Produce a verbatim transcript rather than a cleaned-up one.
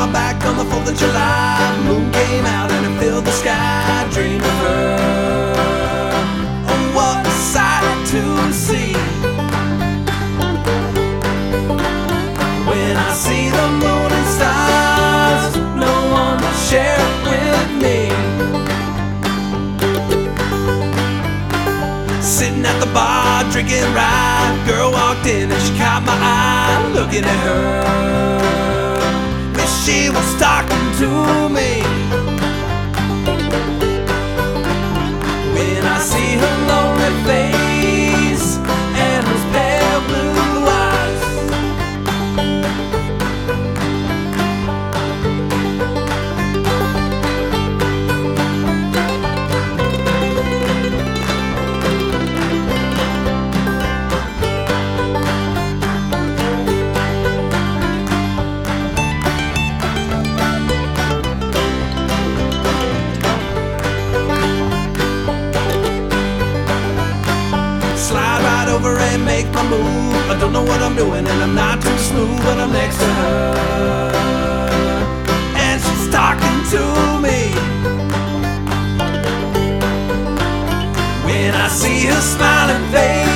back on the fourth of July. Moon came out and it filled the sky. Dreamed of her. Oh, what a sight to see. When I see the moon and stars, no one to share it with me. Sitting at the bar, drinking rye. Girl walked in and she caught my eye. Looking at her, wish she was talking to me. When I see her lonely face and those pale blue eyes, slide right over and make my move. I don't know what I'm doing and I'm not too smooth, but I'm next to her and she's talking to me. When I see her smiling face